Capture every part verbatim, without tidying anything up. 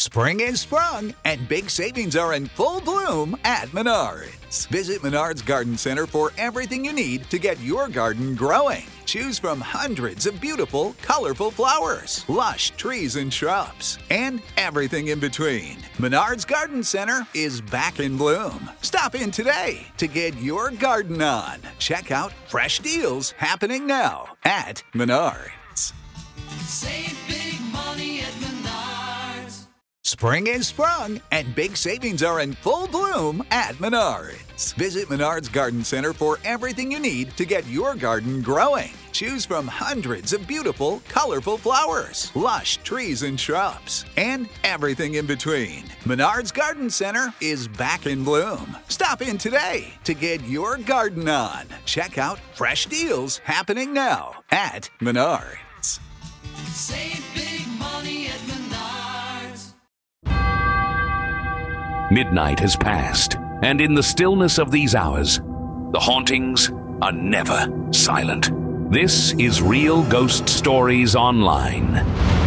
Spring is sprung, and big savings are in full bloom at Menards. Visit Menards Garden Center for everything you need to get your garden growing. Choose from hundreds of beautiful, colorful flowers, lush trees and shrubs, and everything in between. Menards Garden Center is back in bloom. Stop in today to get your garden on. Check out fresh deals happening now at Menards. Save big money at Menards. Spring is sprung, and big savings are in full bloom at Menards. Visit Menards Garden Center for everything you need to get your garden growing. Choose from hundreds of beautiful, colorful flowers, lush trees and shrubs, and everything in between. Menards Garden Center is back in bloom. Stop in today to get your garden on. Check out fresh deals happening now at Menards. Save big money at Menards. Midnight has passed, and in the stillness of these hours, the hauntings are never silent. This is Real Ghost Stories Online.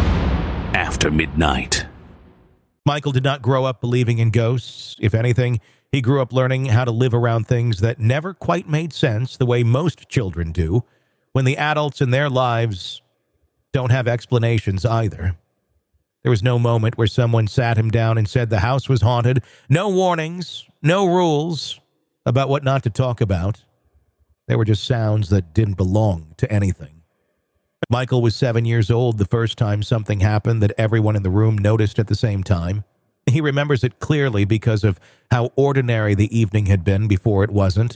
After midnight. Michael did not grow up believing in ghosts. If anything, he grew up learning how to live around things that never quite made sense the way most children do, when the adults in their lives don't have explanations either. There was no moment where someone sat him down and said the house was haunted. No warnings, no rules about what not to talk about. There were just sounds that didn't belong to anything. Michael was seven years old the first time something happened that everyone in the room noticed at the same time. He remembers it clearly because of how ordinary the evening had been before it wasn't.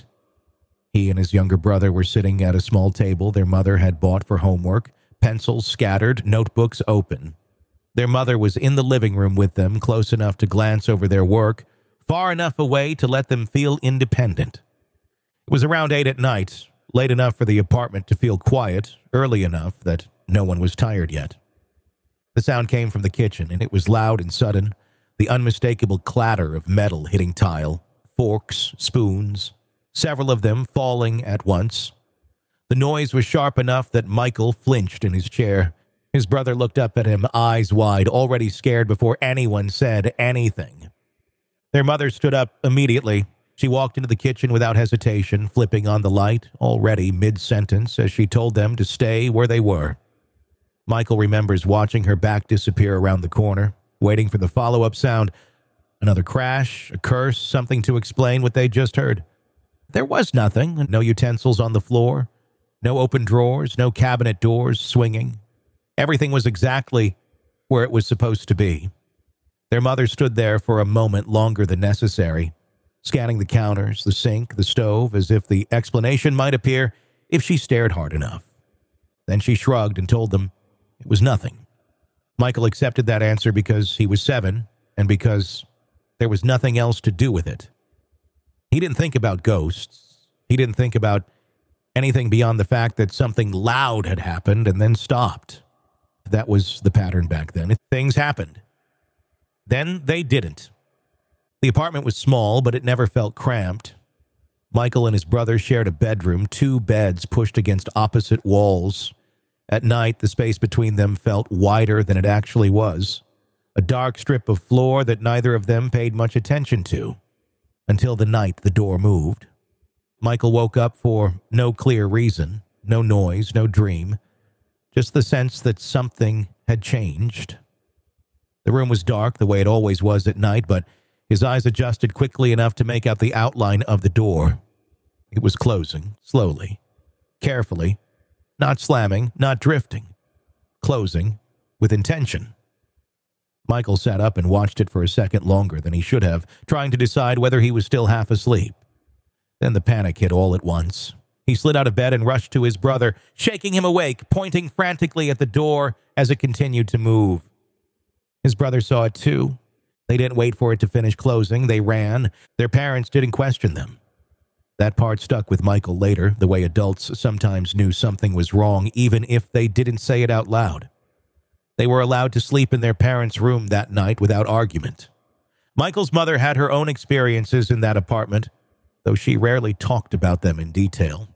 He and his younger brother were sitting at a small table their mother had bought for homework, pencils scattered, notebooks open. Their mother was in the living room with them, close enough to glance over their work, far enough away to let them feel independent. It was around eight at night, late enough for the apartment to feel quiet, early enough that no one was tired yet. The sound came from the kitchen, and it was loud and sudden, the unmistakable clatter of metal hitting tile, forks, spoons, several of them falling at once. The noise was sharp enough that Michael flinched in his chair. His brother looked up at him, eyes wide, already scared before anyone said anything. Their mother stood up immediately. She walked into the kitchen without hesitation, flipping on the light, already mid-sentence, as she told them to stay where they were. Michael remembers watching her back disappear around the corner, waiting for the follow-up sound. Another crash, a curse, something to explain what they just heard. There was nothing, no utensils on the floor, no open drawers, no cabinet doors swinging. Everything was exactly where it was supposed to be. Their mother stood there for a moment longer than necessary, scanning the counters, the sink, the stove, as if the explanation might appear if she stared hard enough. Then she shrugged and told them it was nothing. Michael accepted that answer because he was seven and because there was nothing else to do with it. He didn't think about ghosts. He didn't think about anything beyond the fact that something loud had happened and then stopped. That was the pattern back then. Things happened. Then they didn't. The apartment was small, but it never felt cramped. Michael and his brother shared a bedroom, two beds pushed against opposite walls. At night, the space between them felt wider than it actually was, a dark strip of floor that neither of them paid much attention to, until the night the door moved. Michael woke up for no clear reason, no noise, no dream. Just the sense that something had changed. The room was dark the way it always was at night, but his eyes adjusted quickly enough to make out the outline of the door. It was closing, slowly, carefully, not slamming, not drifting, closing with intention. Michael sat up and watched it for a second longer than he should have, trying to decide whether he was still half asleep. Then the panic hit all at once. He slid out of bed and rushed to his brother, shaking him awake, pointing frantically at the door as it continued to move. His brother saw it too. They didn't wait for it to finish closing. They ran. Their parents didn't question them. That part stuck with Michael later, the way adults sometimes knew something was wrong, even if they didn't say it out loud. They were allowed to sleep in their parents' room that night without argument. Michael's mother had her own experiences in that apartment, though she rarely talked about them in detail.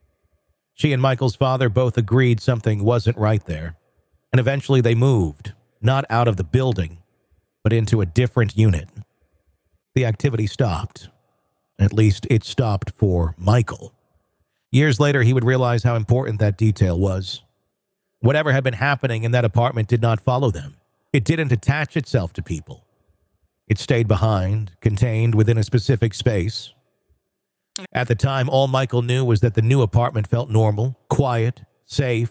She and Michael's father both agreed something wasn't right there, and eventually they moved, not out of the building, but into a different unit. The activity stopped. At least it stopped for Michael. Years later, he would realize how important that detail was. Whatever had been happening in that apartment did not follow them. It didn't attach itself to people. It stayed behind, contained within a specific space. At the time, all Michael knew was that the new apartment felt normal, quiet, safe.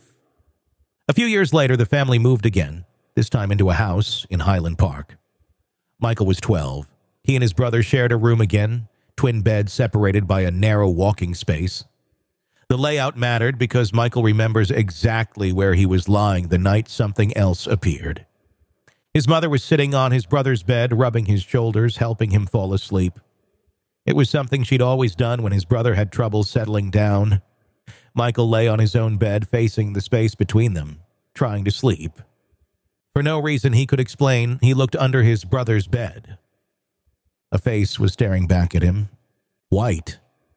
A few years later, the family moved again, this time into a house in Highland Park. Michael was twelve. He and his brother shared a room again, twin beds separated by a narrow walking space. The layout mattered because Michael remembers exactly where he was lying the night something else appeared. His mother was sitting on his brother's bed, rubbing his shoulders, helping him fall asleep. It was something she'd always done when his brother had trouble settling down. Michael lay on his own bed, facing the space between them, trying to sleep. For no reason he could explain, he looked under his brother's bed. A face was staring back at him. White.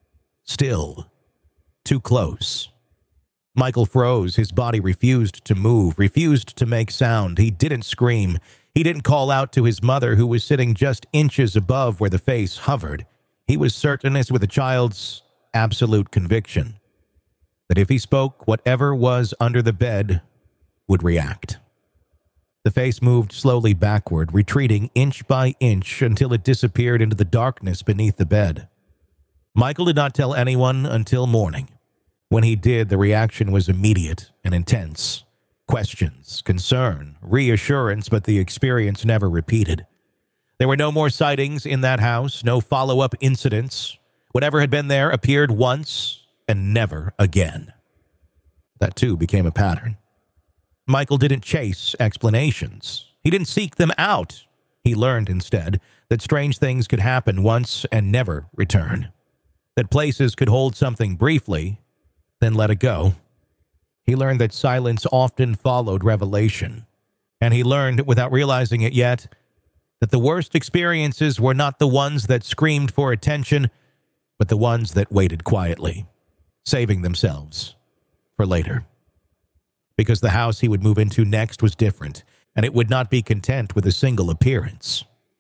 Still. Too close. Michael froze. His body refused to move, refused to make sound. He didn't scream. He didn't call out to his mother, who was sitting just inches above where the face hovered. He was certain, as with a child's absolute conviction, that if he spoke, whatever was under the bed would react. The face moved slowly backward, retreating inch by inch until it disappeared into the darkness beneath the bed. Michael did not tell anyone until morning. When he did, the reaction was immediate and intense. Questions, concern, reassurance, but the experience never repeated. There were no more sightings in that house, no follow-up incidents. Whatever had been there appeared once and never again. That, too, became a pattern. Michael didn't chase explanations. He didn't seek them out. He learned instead that strange things could happen once and never return. That places could hold something briefly, then let it go. He learned that silence often followed revelation. And he learned, without realizing it yet, that the worst experiences were not the ones that screamed for attention, but the ones that waited quietly, saving themselves for later. Because the house he would move into next was different, and it would not be content with a single appearance.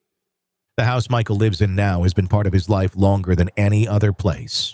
The house Michael lives in now has been part of his life longer than any other place.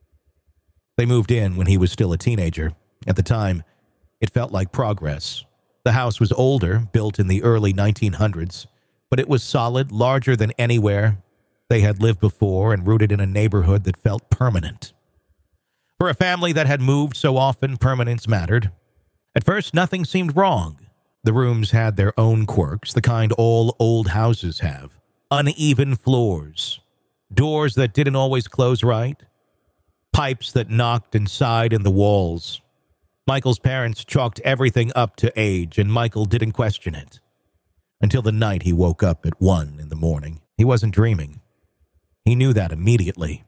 They moved in when he was still a teenager. At the time, it felt like progress. The house was older, built in the early nineteen hundreds, but it was solid, larger than anywhere they had lived before, and rooted in a neighborhood that felt permanent. For a family that had moved so often, permanence mattered. At first, nothing seemed wrong. The rooms had their own quirks, the kind all old houses have. Uneven floors, doors that didn't always close right, pipes that knocked and sighed in the walls. Michael's parents chalked everything up to age, and Michael didn't question it. Until the night he woke up at one in the morning. He wasn't dreaming. He knew that immediately.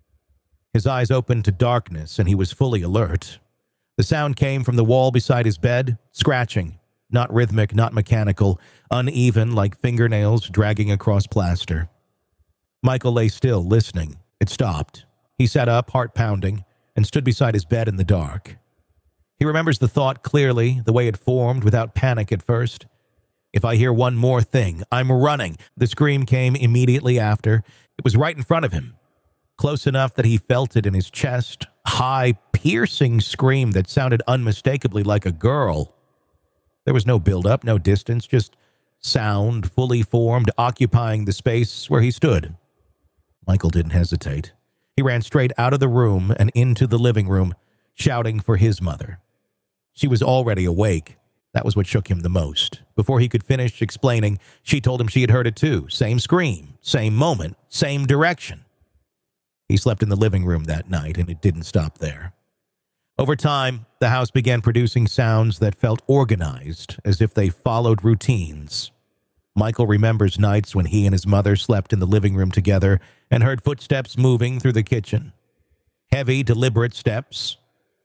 His eyes opened to darkness, and he was fully alert. The sound came from the wall beside his bed, scratching, not rhythmic, not mechanical, uneven like fingernails dragging across plaster. Michael lay still, listening. It stopped. He sat up, heart pounding, and stood beside his bed in the dark. He remembers the thought clearly, the way it formed, without panic at first. If I hear one more thing, I'm running. The scream came immediately after. It was right in front of him, close enough that he felt it in his chest. High, piercing scream that sounded unmistakably like a girl. There was no build-up, no distance, just sound, fully formed, occupying the space where he stood. Michael didn't hesitate. He ran straight out of the room and into the living room, shouting for his mother. She was already awake. That was what shook him the most. Before he could finish explaining, she told him she had heard it too. Same scream, same moment, same direction. He slept in the living room that night, and it didn't stop there. Over time, the house began producing sounds that felt organized, as if they followed routines. Michael remembers nights when he and his mother slept in the living room together and heard footsteps moving through the kitchen. Heavy, deliberate steps.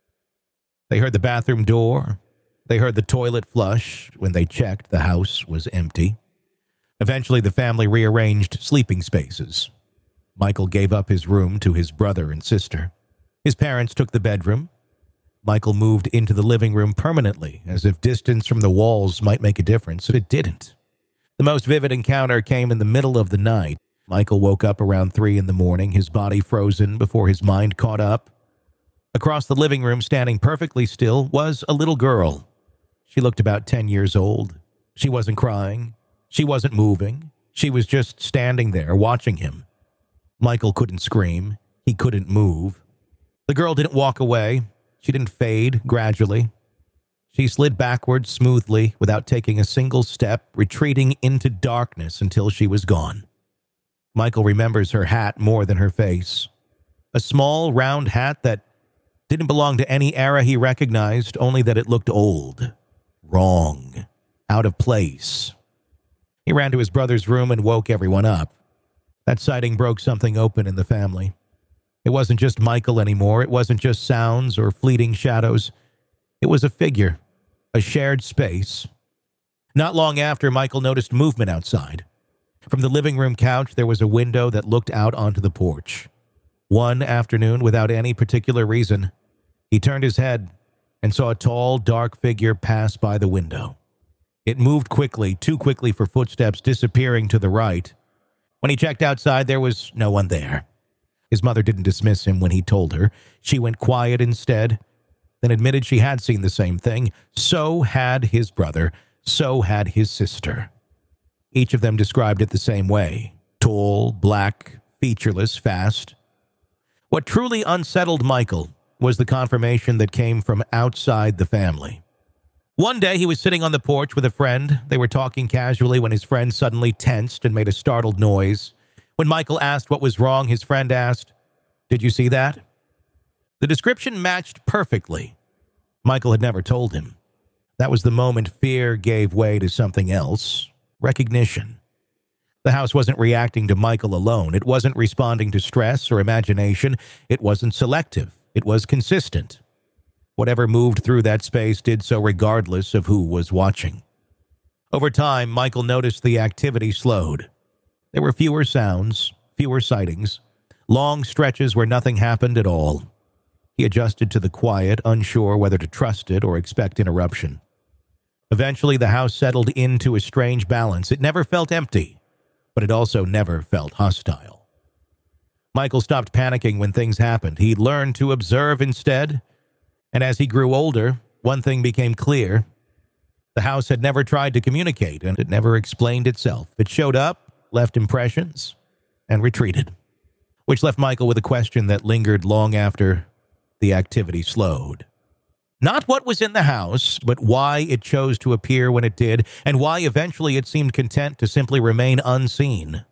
They heard the bathroom door. They heard the toilet flush. When they checked, the house was empty. Eventually, the family rearranged sleeping spaces. Michael gave up his room to his brother and sister. His parents took the bedroom. Michael moved into the living room permanently, as if distance from the walls might make a difference, but it didn't. The most vivid encounter came in the middle of the night. Michael woke up around three in the morning, his body frozen before his mind caught up. Across the living room, standing perfectly still, was a little girl. She looked about ten years old. She wasn't crying. She wasn't moving. She was just standing there, watching him. Michael couldn't scream. He couldn't move. The girl didn't walk away. She didn't fade gradually. She slid backwards smoothly without taking a single step, retreating into darkness until she was gone. Michael remembers her hat more than her face. A small, round hat that didn't belong to any era he recognized, only that it looked old, wrong, out of place. He ran to his brother's room and woke everyone up. That sighting broke something open in the family. It wasn't just Michael anymore. It wasn't just sounds or fleeting shadows. It was a figure, a shared space. Not long after, Michael noticed movement outside. From the living room couch, there was a window that looked out onto the porch. One afternoon, without any particular reason, he turned his head and saw a tall, dark figure pass by the window. It moved quickly, too quickly for footsteps, disappearing to the right. When he checked outside, there was no one there. His mother didn't dismiss him when he told her. She went quiet instead, then admitted she had seen the same thing. So had his brother. So had his sister. Each of them described it the same way. Tall, black, featureless, fast. What truly unsettled Michael was the confirmation that came from outside the family. One day he was sitting on the porch with a friend. They were talking casually when his friend suddenly tensed and made a startled noise. When Michael asked what was wrong, his friend asked, "Did you see that?" The description matched perfectly. Michael had never told him. That was the moment fear gave way to something else. Recognition. The house wasn't reacting to Michael alone. It wasn't responding to stress or imagination. It wasn't selective. It was consistent. Whatever moved through that space did so regardless of who was watching. Over time, Michael noticed the activity slowed. There were fewer sounds, fewer sightings, long stretches where nothing happened at all. He adjusted to the quiet, unsure whether to trust it or expect interruption. Eventually, the house settled into a strange balance. It never felt empty, but it also never felt hostile. Michael stopped panicking when things happened. He learned to observe instead, and as he grew older, one thing became clear. The house had never tried to communicate, and it never explained itself. It showed up, left impressions, and retreated, which left Michael with a question that lingered long after the activity slowed. Not what was in the house, but why it chose to appear when it did, and why eventually it seemed content to simply remain unseen.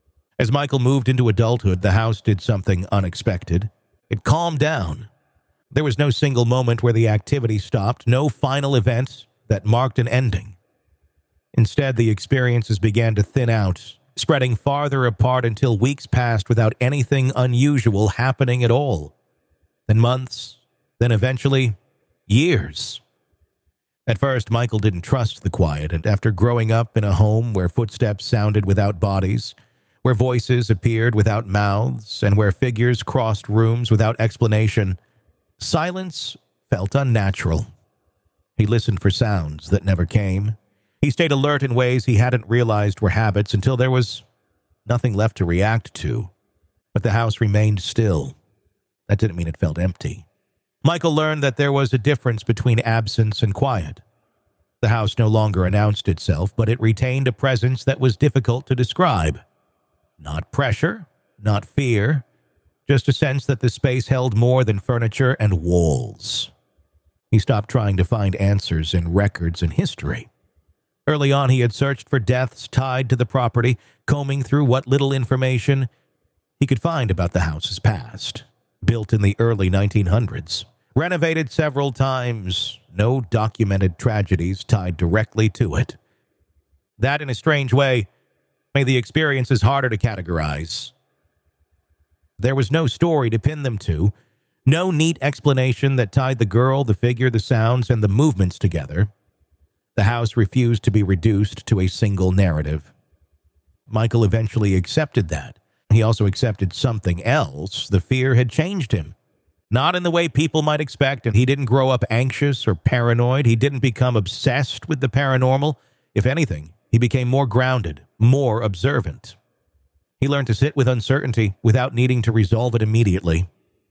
As Michael moved into adulthood, the house did something unexpected. It calmed down. There was no single moment where the activity stopped, no final event that marked an ending. Instead, the experiences began to thin out, spreading farther apart until weeks passed without anything unusual happening at all. Then months, then eventually years. At first, Michael didn't trust the quiet, and after growing up in a home where footsteps sounded without bodies, where voices appeared without mouths, and where figures crossed rooms without explanation, silence felt unnatural. He listened for sounds that never came. He stayed alert in ways he hadn't realized were habits until there was nothing left to react to. But the house remained still. That didn't mean it felt empty. Michael learned that there was a difference between absence and quiet. The house no longer announced itself, but it retained a presence that was difficult to describe. Not pressure, not fear, just a sense that the space held more than furniture and walls. He stopped trying to find answers in records and history. Early on, he had searched for deaths tied to the property, combing through what little information he could find about the house's past. Built in the early nineteen hundreds, renovated several times, no documented tragedies tied directly to it. That, in a strange way, made the experiences harder to categorize. There was no story to pin them to, no neat explanation that tied the girl, the figure, the sounds, and the movements together. The house refused to be reduced to a single narrative. Michael eventually accepted that. He also accepted something else. The fear had changed him. Not in the way people might expect, and he didn't grow up anxious or paranoid. He didn't become obsessed with the paranormal. If anything, he He became more grounded, more observant. He learned to sit with uncertainty without needing to resolve it immediately.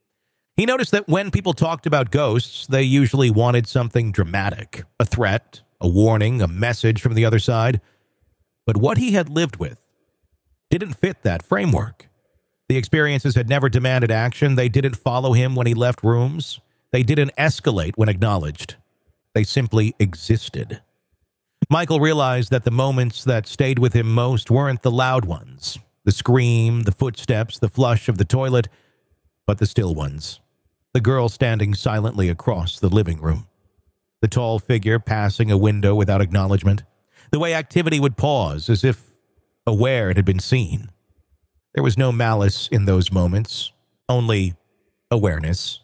He noticed that when people talked about ghosts, they usually wanted something dramatic, a threat, a warning, a message from the other side. But what he had lived with didn't fit that framework. The experiences had never demanded action. They didn't follow him when he left rooms. They didn't escalate when acknowledged. They simply existed. Michael realized that the moments that stayed with him most weren't the loud ones, the scream, the footsteps, the flush of the toilet, but the still ones. The girl standing silently across the living room. The tall figure passing a window without acknowledgement. The way activity would pause as if aware it had been seen. There was no malice in those moments, only awareness.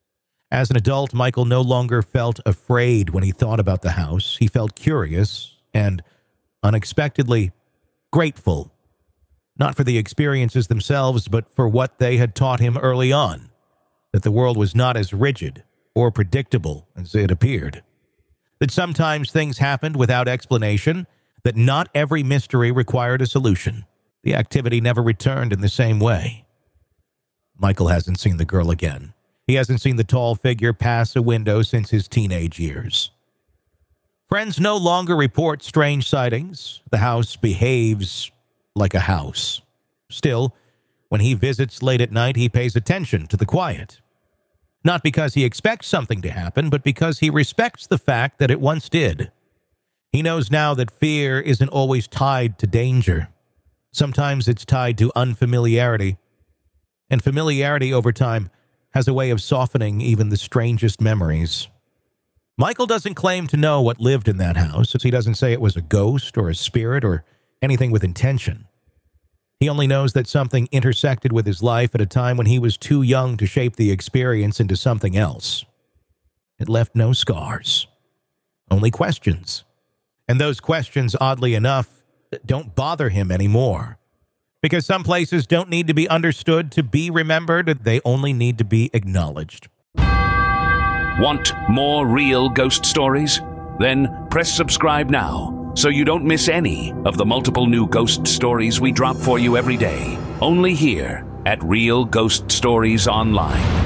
As an adult, Michael no longer felt afraid when he thought about the house. He felt curious and unexpectedly grateful, not for the experiences themselves, but for what they had taught him early on, that the world was not as rigid or predictable as it appeared, that sometimes things happened without explanation, that not every mystery required a solution. The activity never returned in the same way. Michael hasn't seen the girl again. He hasn't seen the tall figure pass a window since his teenage years. Friends no longer report strange sightings. The house behaves like a house. Still, when he visits late at night, he pays attention to the quiet. Not because he expects something to happen, but because he respects the fact that it once did. He knows now that fear isn't always tied to danger. Sometimes it's tied to unfamiliarity. And familiarity over time has a way of softening even the strangest memories. Michael doesn't claim to know what lived in that house, as he doesn't say it was a ghost or a spirit or anything with intention. He only knows that something intersected with his life at a time when he was too young to shape the experience into something else. It left no scars, only questions. And those questions, oddly enough, don't bother him anymore. Because some places don't need to be understood to be remembered, they only need to be acknowledged. Want more real ghost stories? Then press subscribe now so you don't miss any of the multiple new ghost stories we drop for you every day. Only here at Real Ghost Stories Online.